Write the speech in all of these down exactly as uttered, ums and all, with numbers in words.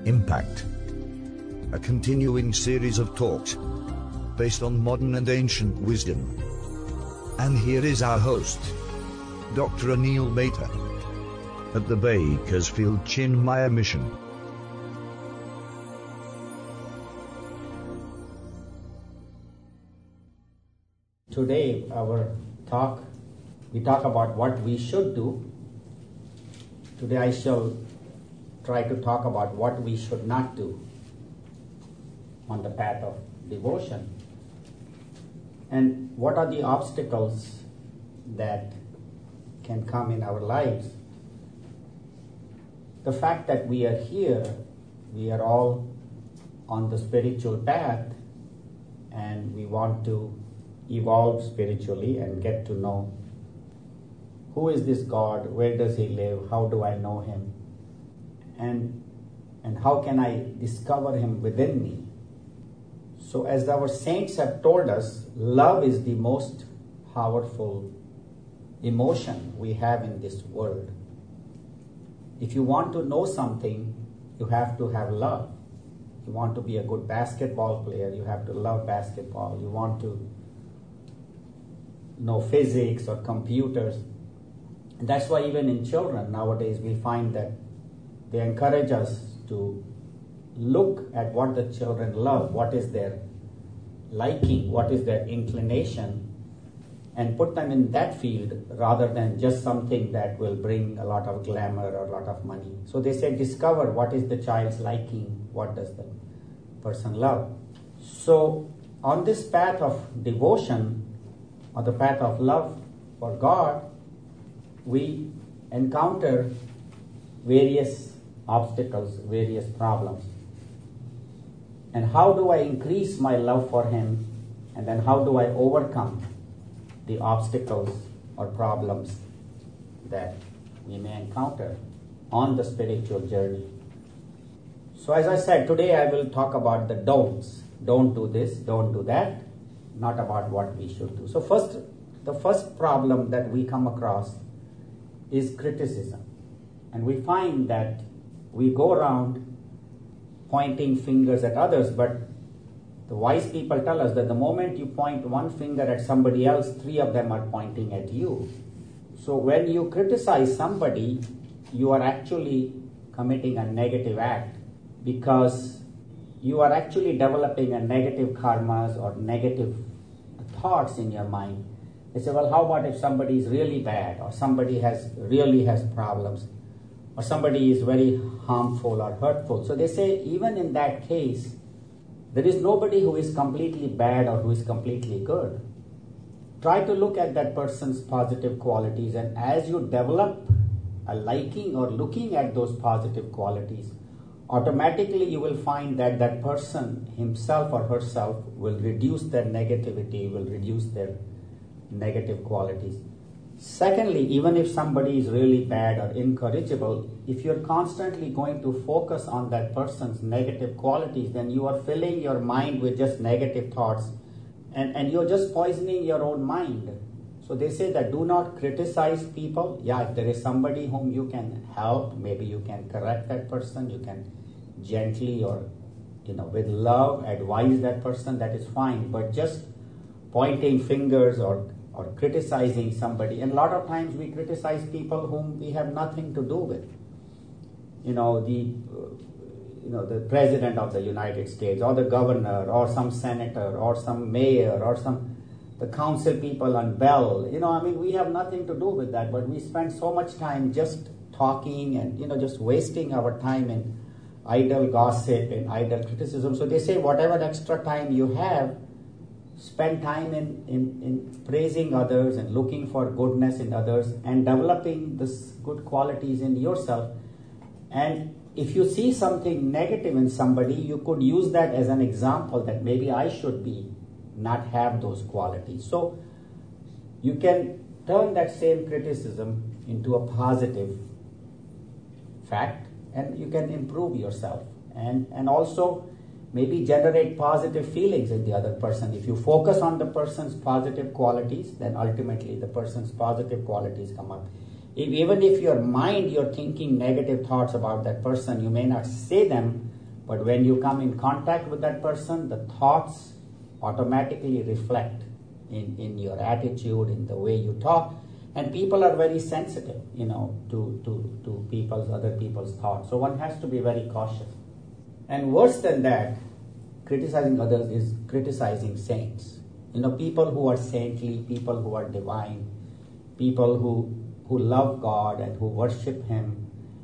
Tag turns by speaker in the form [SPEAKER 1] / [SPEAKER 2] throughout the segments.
[SPEAKER 1] Impact. A continuing series of talks based on modern and ancient wisdom. And here is our host, Doctor Anil Mehta, at the Bakersfield Chinmaya Mission.
[SPEAKER 2] Today, our talk, we talk about what we should do. Today I shall try to talk about what we should not do on the path of devotion. And what are the obstacles that can come in our lives? The fact that we are here, we are all on the spiritual path, and we want to evolve spiritually and get to know who is this God, where does he live, how do I know him, and and how can I discover him within me. So as our saints have told us, love is the most powerful emotion we have in this world. If you want to know something, you have to have love. You want to be a good basketball player, you have to love basketball. You want to know physics or computers. And that's why even in children nowadays we find that they encourage us to look at what the children love, what is their liking, what is their inclination, and put them in that field rather than just something that will bring a lot of glamour or a lot of money. So they say discover what is the child's liking, what does the person love. So on this path of devotion, or the path of love for God, we encounter various obstacles, various problems. And how do I increase my love for him? And then how do I overcome the obstacles or problems that we may encounter on the spiritual journey? So as I said, today I will talk about the don'ts. Don't do this, don't do that. Not about what we should do. So first, the first problem that we come across is criticism. And we find that we go around pointing fingers at others, but the wise people tell us that the moment you point one finger at somebody else, three of them are pointing at you. So when you criticize somebody, you are actually committing a negative act, because you are actually developing a negative karmas or negative thoughts in your mind. They say, well, how about if somebody is really bad, or somebody has really has problems, or somebody is very harmful or hurtful. So they say even in that case, there is nobody who is completely bad or who is completely good. Try to look at that person's positive qualities, and as you develop a liking or looking at those positive qualities, automatically you will find that that person himself or herself will reduce their negativity, will reduce their negative qualities. Secondly, even if somebody is really bad or incorrigible, if you're constantly going to focus on that person's negative qualities, then you are filling your mind with just negative thoughts, and, and you're just poisoning your own mind. So they say that do not criticize people. Yeah, if there is somebody whom you can help, maybe you can correct that person, you can gently or you know with love advise that person, that is fine. But just pointing fingers or or criticizing somebody, and a lot of times we criticize people whom we have nothing to do with. You know the uh, you know the president of the United States, or the governor, or some senator, or some mayor, or some the council people on Bell. You know, I mean, we have nothing to do with that, but we spend so much time just talking and you know just wasting our time in idle gossip and idle criticism. So they say whatever extra time you have, spend time in, in, in praising others and looking for goodness in others and developing this good qualities in yourself. And if you see something negative in somebody, you could use that as an example that maybe I should be not have those qualities. So you can turn that same criticism into a positive fact, and you can improve yourself, and and also maybe generate positive feelings in the other person. If you focus on the person's positive qualities, then ultimately the person's positive qualities come up. If, even if your mind, you're thinking negative thoughts about that person, you may not say them, But when you come in contact with that person, the thoughts automatically reflect in, in your attitude, in the way you talk. And people are very sensitive, you know, to, to, to people's, other people's thoughts. So one has to be very cautious. And worse than that, criticizing others is criticizing saints. You know, people who are saintly, people who are divine, people who, who love God and who worship Him.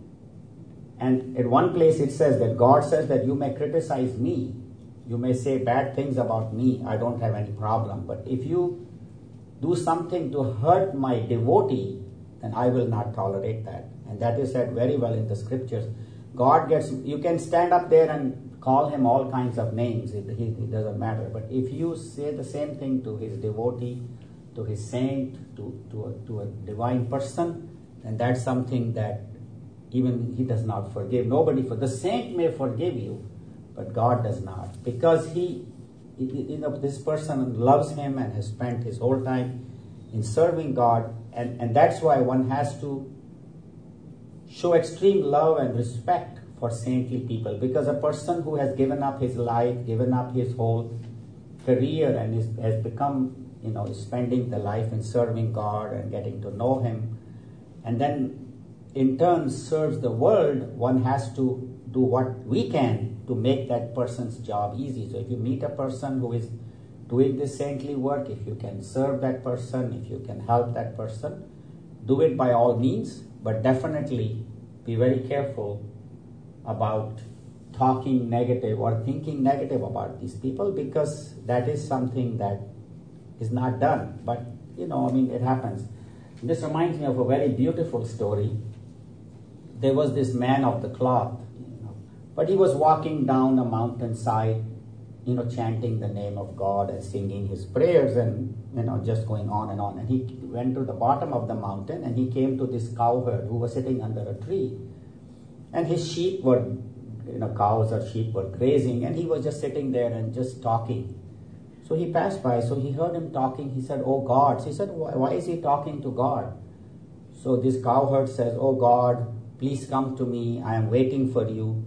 [SPEAKER 2] And at one place it says that God says that you may criticize me, you may say bad things about me, I don't have any problem. But if you do something to hurt my devotee, then I will not tolerate that. And that is said very well in the scriptures. God gets, you can stand up there and call him all kinds of names, it, it, it doesn't matter. But if you say the same thing to his devotee, to his saint, to, to, a, to a divine person, then that's something that even he does not forgive. Nobody, for the saint may forgive you, but God does not. Because he, you know, this person loves him and has spent his whole time in serving God. And, and that's why one has to show extreme love and respect for saintly people. Because a person who has given up his life, given up his whole career and is, has become, you know, spending the life in serving God and getting to know him, and then in turn serves the world, one has to do what we can to make that person's job easy. So if you meet a person who is doing this saintly work, if you can serve that person, if you can help that person, do it by all means, but definitely be very careful about talking negative or thinking negative about these people, because that is something that is not done. But, you know, I mean, it happens. This reminds me of a very beautiful story. There was this man of the cloth, you know, but he was walking down a mountainside, you know, chanting the name of God and singing his prayers and, you know, just going on and on. And he went to the bottom of the mountain and he came to this cowherd who was sitting under a tree. And his sheep were, you know, cows or sheep were grazing, and he was just sitting there and just talking. So he passed by, so he heard him talking. He said, "Oh God." So he said, why, why is he talking to God? So this cowherd says, "Oh God, please come to me. I am waiting for you.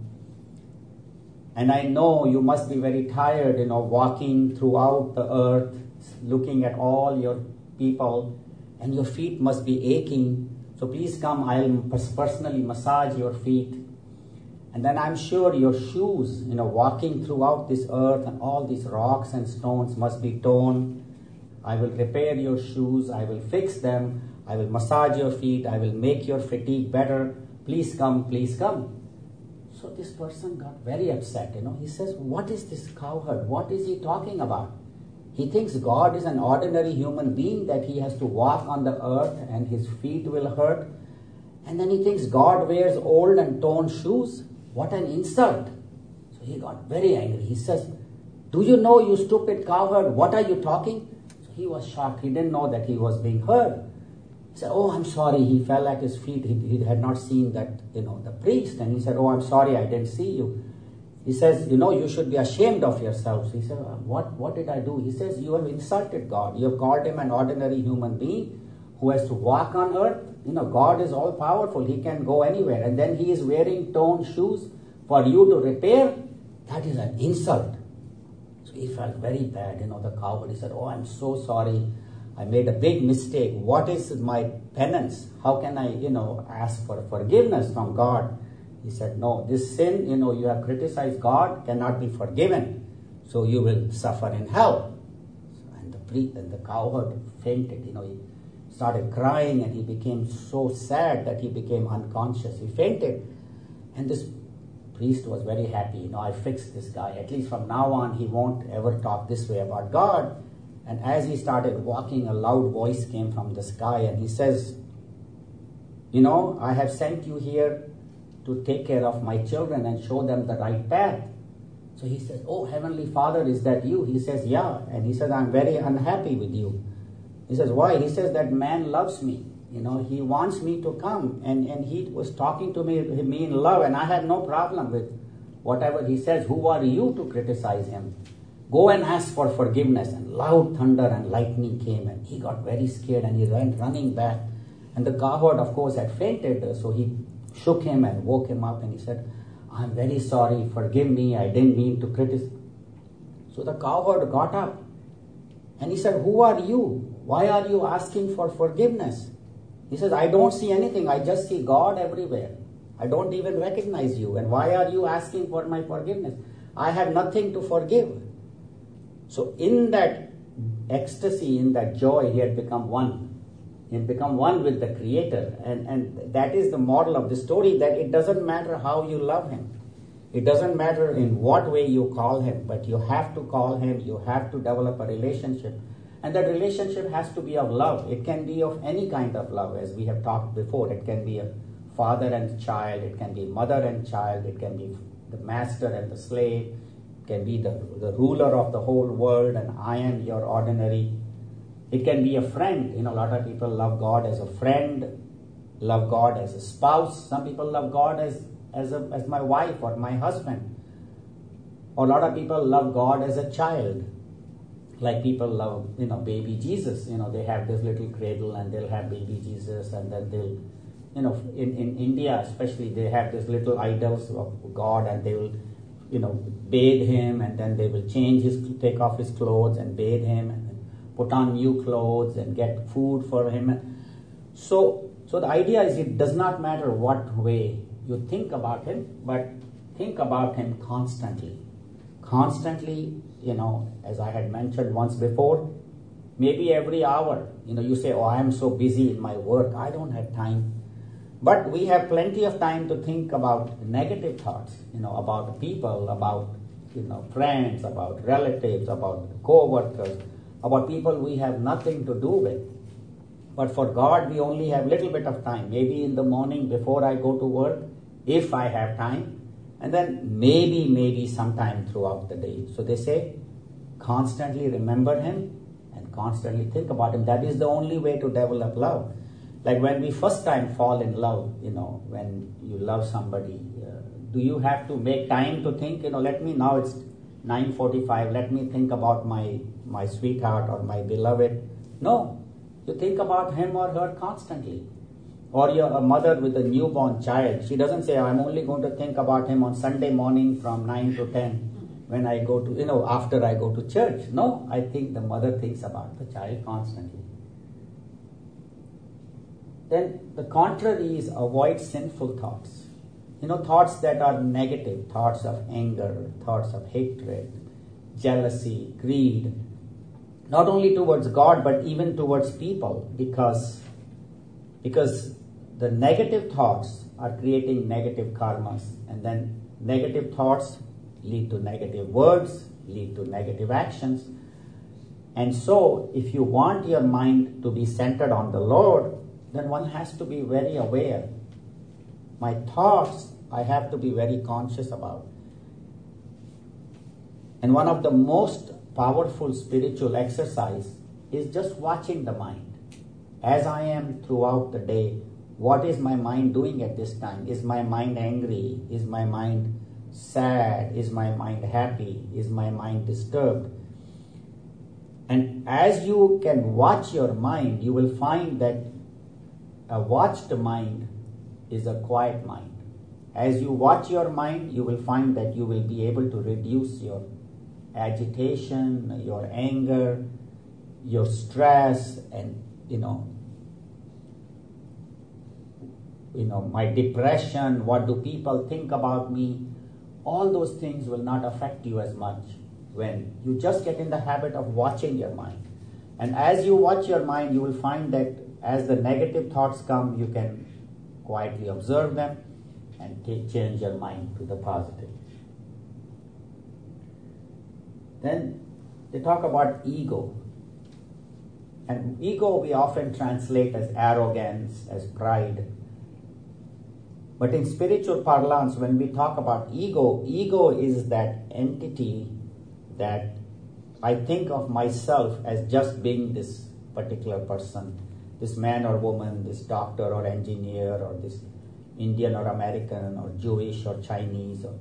[SPEAKER 2] And I know you must be very tired, you know, walking throughout the earth, looking at all your people, and your feet must be aching. So please come, I'll personally massage your feet. And then I'm sure your shoes, you know, walking throughout this earth and all these rocks and stones must be torn. I will repair your shoes. I will fix them. I will massage your feet. I will make your fatigue better. Please come, please come." So this person got very upset, you know. He says, "What is this cowherd? What is he talking about? He thinks God is an ordinary human being, that he has to walk on the earth and his feet will hurt. And then he thinks God wears old and torn shoes. What an insult." So he got very angry. He says, "Do you know, you stupid cowherd, what are you talking?" So he was shocked. He didn't know that he was being heard. He said, "Oh, I'm sorry." He fell at his feet. He, he had not seen that, you know, the priest. And he said, "Oh, I'm sorry, I didn't see you." He says, "You know, you should be ashamed of yourselves." He said, what, what did I do?" He says, "You have insulted God. You have called him an ordinary human being who has to walk on earth. You know, God is all powerful. He can go anywhere. And then he is wearing torn shoes for you to repair? That is an insult." So he felt very bad. You know, the cowherd, he said, "Oh, I'm so sorry. I made a big mistake. What is my penance? How can I, you know, ask for forgiveness from God?" He said, "No, this sin, you know, you have criticized God, cannot be forgiven. So you will suffer in hell." And the priest and the cowherd fainted. You know, he started crying and he became so sad that he became unconscious. He fainted. And this priest was very happy. You know, "I fixed this guy. At least from now on, he won't ever talk this way about God." And as he started walking, a loud voice came from the sky and he says, "You know, I have sent you here to take care of my children and show them the right path." So he says, "Oh, Heavenly Father, is that you?" He says, "Yeah." And he says, "I'm very unhappy with you." He says, "Why?" He says, "That man loves me. You know, he wants me to come." And, and he was talking to me, me in love, and I have no problem with whatever he says. Who are you to criticize him? Go and ask for forgiveness." And loud thunder and lightning came, and he got very scared and he went running back. And the cowherd, of course, had fainted, so he shook him and woke him up, and he said, I'm very sorry, forgive me, I didn't mean to criticize. So the cowherd got up and he said, who are you? Why are you asking for forgiveness? He says, I don't see anything, I just see God everywhere. I don't even recognize you. And why are you asking for my forgiveness? I have nothing to forgive. So in that ecstasy, in that joy, he had become one. He had become one with the Creator. And, and that is the model of the story, that it doesn't matter how you love him. It doesn't matter in what way you call him, but you have to call him, you have to develop a relationship. And that relationship has to be of love. It can be of any kind of love, as we have talked before. It can be a father and child, it can be mother and child, it can be the master and the slave, it can be the, the ruler of the whole world, and I am your ordinary. It can be a friend. You know, a lot of people love God as a friend, love God as a spouse. Some people love God as, as, a, as my wife or my husband. Or a lot of people love God as a child. Like people love, you know, baby Jesus. You know, they have this little cradle and they'll have baby Jesus, and then they'll, you know, in, in India especially, they have these little idols of God, and they will, you know, bathe him, and then they will change his, take off his clothes and bathe him, and put on new clothes and get food for him. So, so the idea is, it does not matter what way you think about him, but think about him constantly. Constantly, you know, as I had mentioned once before, maybe every hour. You know, you say, oh, I am so busy in my work, I don't have time. But we have plenty of time to think about negative thoughts, you know, about people, about, you know, friends, about relatives, about co-workers, about people we have nothing to do with. But for God, we only have little bit of time. Maybe in the morning before I go to work, if I have time, and then maybe, maybe sometime throughout the day. So they say, constantly remember him and constantly think about him. That is the only way to develop love. Like when we first time fall in love, you know, when you love somebody, uh, do you have to make time to think, you know, let me, now it's nine forty-five, let me think about my, my sweetheart or my beloved. No, you think about him or her constantly. Or you're a mother with a newborn child. She doesn't say, I'm only going to think about him on Sunday morning from nine to ten when I go to, you know, after I go to church. No, I think the mother thinks about the child constantly. Then the contrary is avoid sinful thoughts. You know, thoughts that are negative, thoughts of anger, thoughts of hatred, jealousy, greed. Not only towards God, but even towards people, because Because the negative thoughts are creating negative karmas, and then negative thoughts lead to negative words, lead to negative actions. And so, if you want your mind to be centered on the Lord, then one has to be very aware. My thoughts, I have to be very conscious about. And one of the most powerful spiritual exercise is just watching the mind. As I am throughout the day, what is my mind doing at this time? Is my mind angry? Is my mind sad? Is my mind happy? Is my mind disturbed? And as you can watch your mind, you will find that a watched mind is a quiet mind. As you watch your mind, you will find that you will be able to reduce your agitation, your anger, your stress, and, you know, you know, my depression, what do people think about me? All those things will not affect you as much when you just get in the habit of watching your mind. And as you watch your mind, you will find that as the negative thoughts come, you can quietly observe them and take, change your mind to the positive. Then they talk about ego. And ego we often translate as arrogance, as pride. But in spiritual parlance, when we talk about ego, ego is that entity that I think of myself as just being this particular person, this man or woman, this doctor or engineer, or this Indian or American or Jewish or Chinese. Or...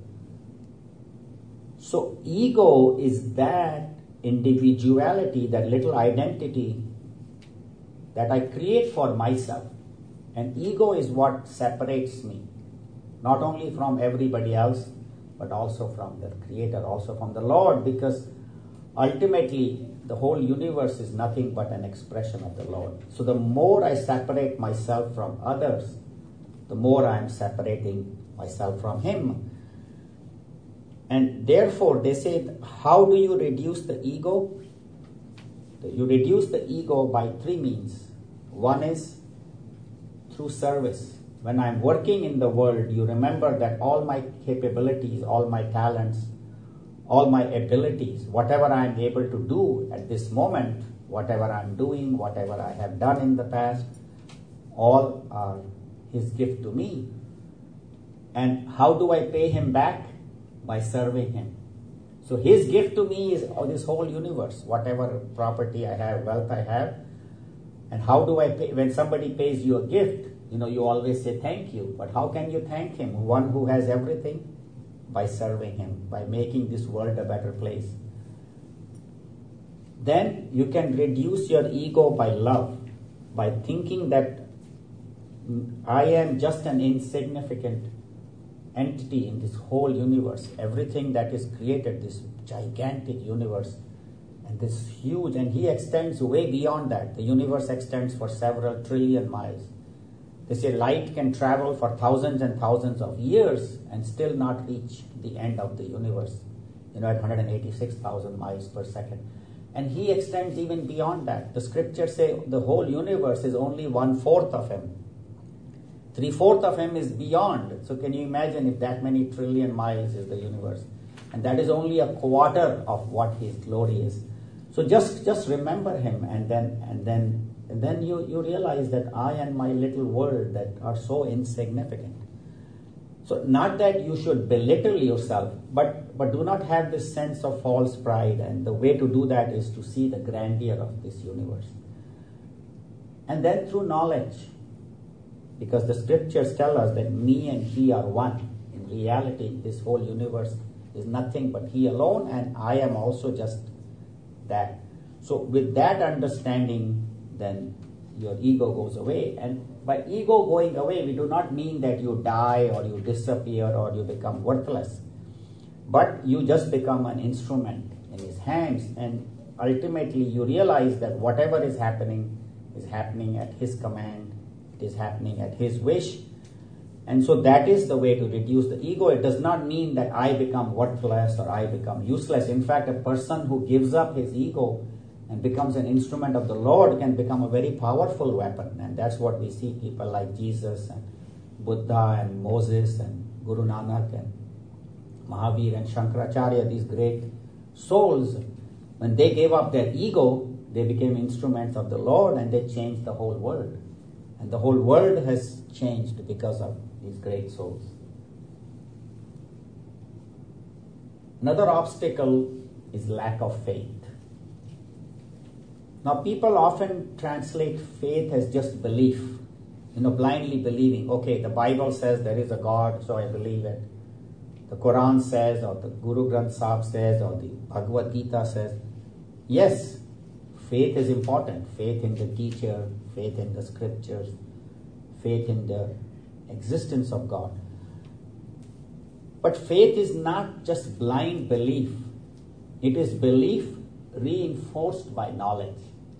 [SPEAKER 2] So ego is that individuality, that little identity that I create for myself. And ego is what separates me. not only from everybody else, but also from the Creator, also from the Lord, because ultimately the whole universe is nothing but an expression of the Lord. So the more I separate myself from others, the more I am separating myself from Him. And therefore they say, how do you reduce the ego? You reduce the ego by three means. One is through service. When I'm working in the world, you remember that all my capabilities, all my talents, all my abilities, whatever I'm able to do at this moment, whatever I'm doing, whatever I have done in the past, all are His gift to me. And how do I pay Him back? By serving Him. So His gift to me is this whole universe, whatever property I have, wealth I have. And how do I pay? When somebody pays you a gift, you know, you always say thank you. But how can you thank Him, one who has everything? By serving Him, by making this world a better place. Then you can reduce your ego by love, by thinking that I am just an insignificant entity in this whole universe. Everything that is created, this gigantic universe, and this huge, and He extends way beyond that. The universe extends for several trillion miles. They say light can travel for thousands and thousands of years and still not reach the end of the universe, you know, at one hundred eighty-six thousand miles per second. And He extends even beyond that. The scriptures say the whole universe is only one-fourth of Him. Three-fourths of Him is beyond. So can you imagine if that many trillion miles is the universe? And that is only a quarter of what His glory is. So just, just remember Him, and then and then and then you, you realize that I and my little world that are so insignificant. So not that you should belittle yourself, but, but do not have this sense of false pride. And the way to do that is to see the grandeur of this universe. And then through knowledge, because the scriptures tell us that me and He are one. In reality, this whole universe is nothing but He alone, and I am also just that. So with that understanding, then your ego goes away. And by ego going away, we do not mean that you die or you disappear or you become worthless. But you just become an instrument in His hands, and ultimately you realize that whatever is happening is happening at His command. It is happening at His wish. And so that is the way to reduce the ego. It does not mean that I become worthless or I become useless. In fact, a person who gives up his ego and becomes an instrument of the Lord can become a very powerful weapon. And that's what we see people like Jesus and Buddha and Moses and Guru Nanak and Mahavir and Shankaracharya, these great souls. When they gave up their ego, they became instruments of the Lord, and they changed the whole world. And the whole world has changed because of these great souls. Another obstacle is lack of faith. Now, people often translate faith as just belief, you know, blindly believing. Okay, the Bible says there is a God, so I believe it. The Quran says, or the Guru Granth Sahib says, or the Bhagavad Gita says. Yes, faith is important. Faith in the teacher, faith in the scriptures, faith in the existence of God. But faith is not just blind belief. It is belief reinforced by knowledge.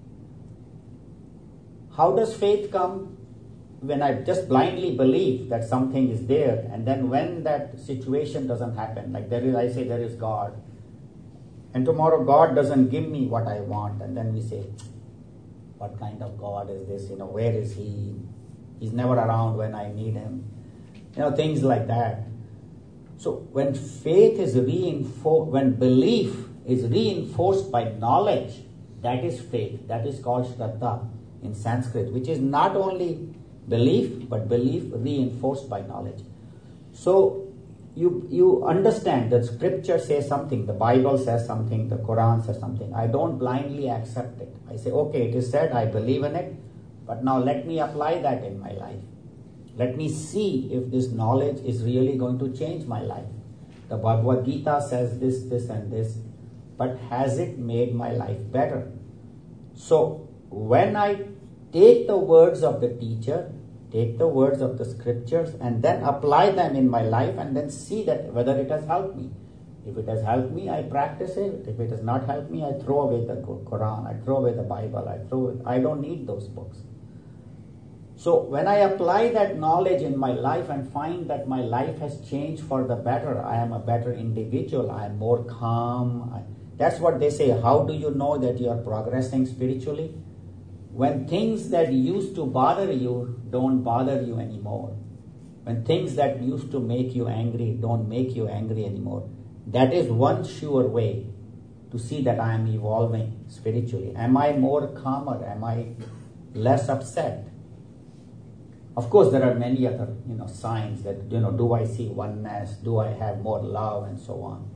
[SPEAKER 2] How does faith come? When I just blindly believe that something is there, and then when that situation doesn't happen, like there is, I say there is God, and tomorrow God doesn't give me what I want, and then we say, what kind of God is this? You know, where is He? He's never around when I need Him. You know, things like that. So when faith is reinforced, when belief is reinforced by knowledge, that is faith. That is called Shraddha in Sanskrit, which is not only belief, but belief reinforced by knowledge. So you you understand that scripture says something, the Bible says something, the Quran says something. I don't blindly accept it. I say, okay, it is said, I believe in it, but now let me apply that in my life. Let me see if this knowledge is really going to change my life. The Bhagavad Gita says this, this and this, but has it made my life better? So when I take the words of the teacher, take the words of the scriptures and then apply them in my life and then see that whether it has helped me. If it has helped me, I practice it. If it has not helped me, I throw away the Quran, I throw away the Bible, I throw it. I don't need those books. So when I apply that knowledge in my life and find that my life has changed for the better, I am a better individual, I am more calm. I, that's what they say. How do you know that you are progressing spiritually? When things that used to bother you don't bother you anymore. When things that used to make you angry don't make you angry anymore. That is one sure way to see that I am evolving spiritually. Am I more calmer? Am I less upset? Of course, there are many other, you know, signs that, you know, do I see oneness? Do I have more love? And so on.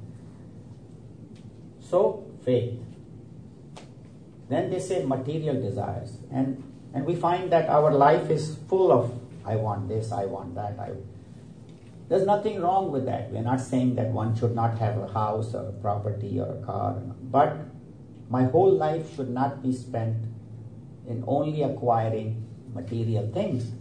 [SPEAKER 2] So, faith. Then they say material desires. And, and we find that our life is full of, I want this, I want that. I, there's nothing wrong with that. We're not saying that one should not have a house or a property or a car. But my whole life should not be spent in only acquiring material things.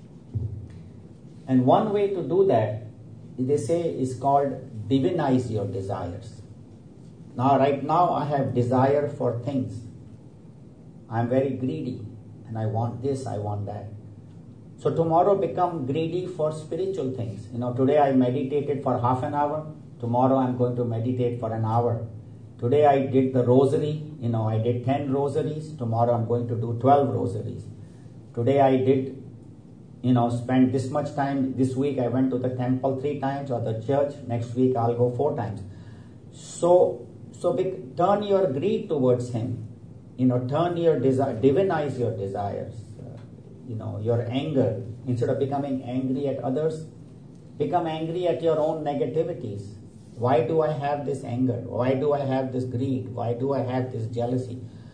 [SPEAKER 2] And one way to do that, they say, is called divinize your desires. Now, right now, I have desire for things. I'm very greedy, and I want this, I want that. So tomorrow become greedy for spiritual things. You know, today I meditated for half an hour. Tomorrow I'm going to meditate for an hour. Today I did the rosary. You know, I did ten rosaries. Tomorrow I'm going to do twelve rosaries. Today I did, you know, spend this much time. This week I went to the temple three times or the church. Next week I'll go four times. So, so be, turn your greed towards Him. You know, turn your desire, divinize your desires. You know, your anger, instead of becoming angry at others, become angry at your own negativities. Why do I have this anger? Why do I have this greed? Why do I have this jealousy?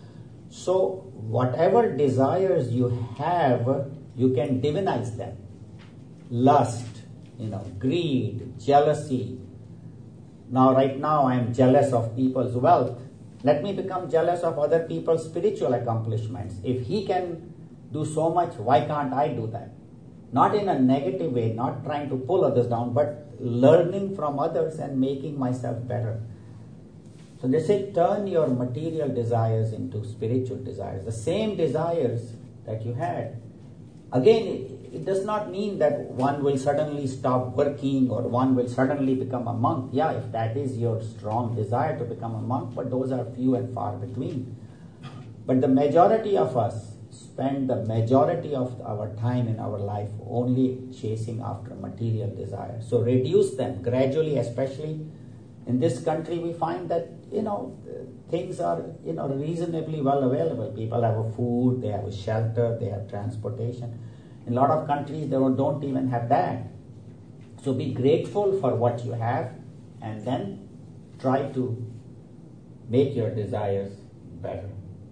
[SPEAKER 2] So whatever desires you have, you can divinize them. Lust, you know, greed, jealousy. Now, right now, I am jealous of people's wealth. Let me become jealous of other people's spiritual accomplishments. If he can do so much, why can't I do that? Not in a negative way, not trying to pull others down, but learning from others and making myself better. So they say, turn your material desires into spiritual desires. The same desires that you had. Again, it, it does not mean that one will suddenly stop working or one will suddenly become a monk. Yeah, if that is your strong desire to become a monk, but those are few and far between. But the majority of us spend the majority of our time in our life only chasing after material desires. So reduce them gradually, especially in this country. We find that, you know, things are, you know, reasonably well available. People have a food, they have a shelter, they have transportation. In a lot of countries, they don't even have that. So be grateful for what you have and then try to make your desires better.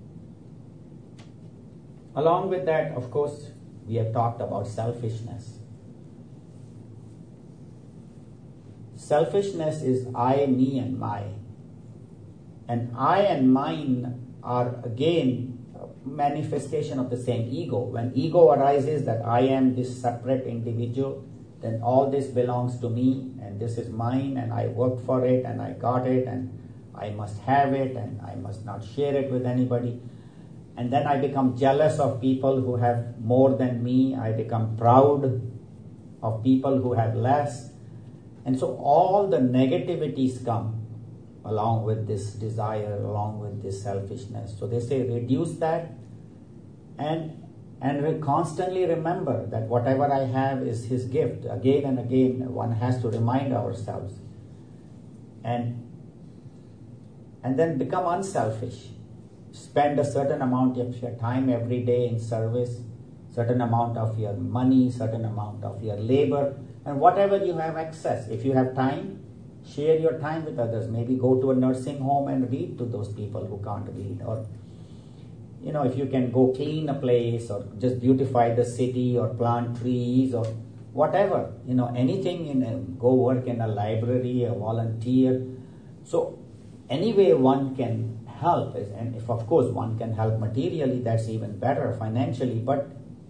[SPEAKER 2] Along with that, of course, we have talked about selfishness. Selfishness is I, me, and my. And I and mine are again a manifestation of the same ego. When ego arises that I am this separate individual, then all this belongs to me and this is mine and I worked for it and I got it and I must have it and I must not share it with anybody. And then I become jealous of people who have more than me. I become proud of people who have less. And so all the negativities come along with this desire, along with this selfishness. So they say reduce that and and re- constantly remember that whatever I have is His gift. Again and again, one has to remind ourselves. And, and then become unselfish. Spend a certain amount of your time every day in service, certain amount of your money, certain amount of your labor, and whatever you have access. If you have time, share your time with others. Maybe go to a nursing home and read to those people who can't read. Or, you know, if you can go clean a place or just beautify the city or plant trees or whatever, you know, anything, in a, go work in a library, a volunteer. So any way one can help, and if of course one can help materially, that's even better, financially, but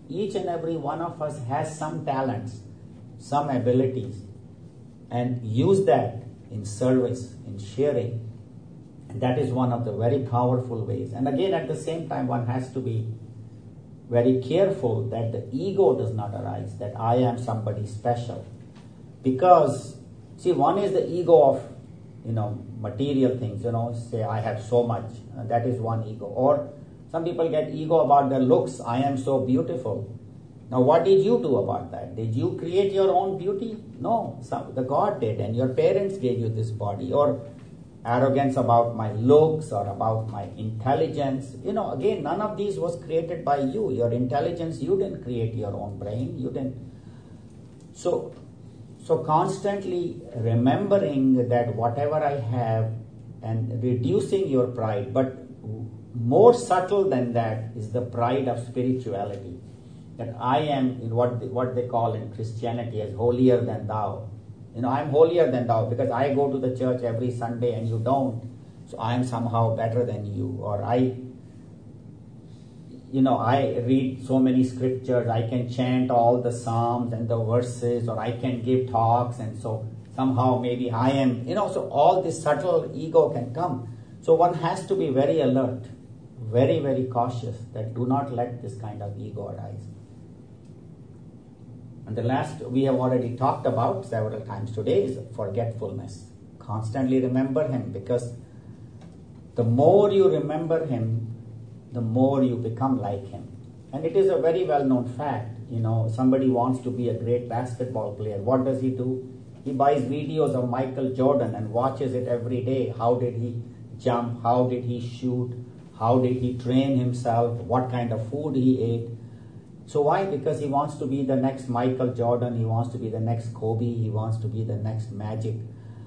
[SPEAKER 2] Each and every one of us has some talents, some abilities, and use that in service, in sharing. And that is one of the very powerful ways. And again, at the same time, one has to be very careful that the ego does not arise, that I am somebody special. Because, see, one is the ego of, you know, material things, you know, say I have so much, uh, that is one ego. Or some people get ego about their looks, I am so beautiful. Now, what did you do about that? Did you create your own beauty? No, some, the God did, and your parents gave you this body. Or arrogance about my looks or about my intelligence. You know, again, none of these was created by you. Your intelligence, you didn't create your own brain. You didn't. So, so constantly remembering that whatever I have and reducing your pride, but more subtle than that is the pride of spirituality. That I am in what they, what they call in Christianity as holier than thou. You know, I'm holier than thou because I go to the church every Sunday and you don't. So I am somehow better than you. Or I, you know, I read so many scriptures. I can chant all the psalms and the verses, or I can give talks. And so somehow maybe I am, you know, so all this subtle ego can come. So one has to be very alert, very, very cautious that do not let this kind of ego arise. And the last we have already talked about several times today is forgetfulness. Constantly remember him, because the more you remember him, the more you become like him. And it is a very well-known fact. You know, somebody wants to be a great basketball player. What does he do? He buys videos of Michael Jordan and watches it every day. How did he jump? How did he shoot? How did he train himself? What kind of food he ate? So why? Because he wants to be the next Michael Jordan, he wants to be the next Kobe, he wants to be the next Magic.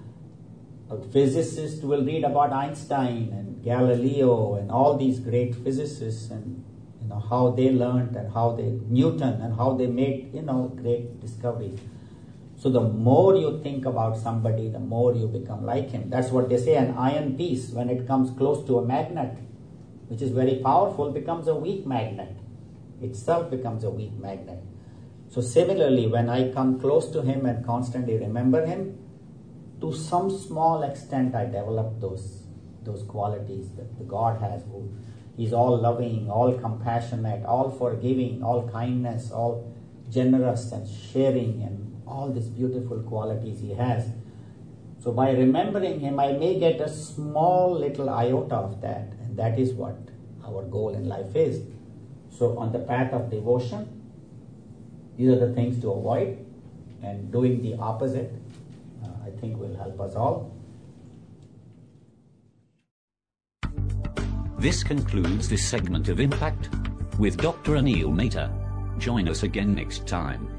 [SPEAKER 2] A physicist will read about Einstein and Galileo and all these great physicists, and you know how they learned and how they, Newton, and how they made, you know, great discoveries. So the more you think about somebody, the more you become like him. That's what they say, an iron piece, when it comes close to a magnet, which is very powerful, becomes a weak magnet. Itself becomes a weak magnet. So similarly, when I come close to him and constantly remember him, to some small extent I develop those those qualities that the God has. Who He's all loving, all compassionate, all forgiving, all kindness, all generous and sharing, and all these beautiful qualities he has. So by remembering him, I may get a small little iota of that, and that is what our goal in life is. So on the path of devotion, these are the things to avoid, and doing the opposite, uh, I think will help us all.
[SPEAKER 3] This concludes this segment of Impact with Doctor Anil Mehta. Join us again next time.